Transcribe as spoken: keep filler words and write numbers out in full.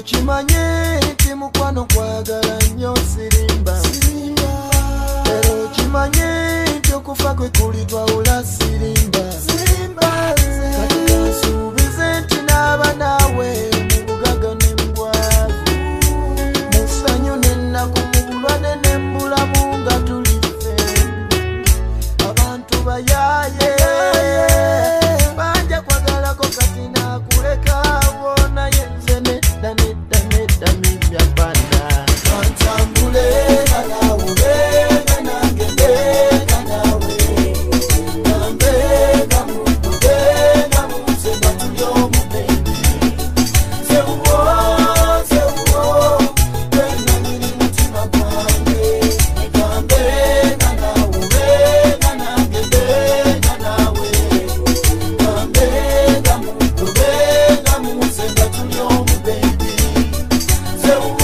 kimanye nti mukwano kwagala nnyo sirimba ero kimanye nti okufa kwe kuli twawula sirimba kati kansuubize nti naaba naawe mu bugaga n'embwavu mu ssanyu n'ennaku mu bulwane n'embulamu nga tuli ffembi abantu bayaaye banja kwagalako kati nakuleka wona yenze nedda nedda nedda mibya banda kantambule nawe benga nange benga nawe nambega muntu benga munze batulyomu bebi zewuwo zewuwo benga nyiri mutima gwange nambega nawe benga nange benga nawe nambega muntu benga munze batulyomu bebi zewuwo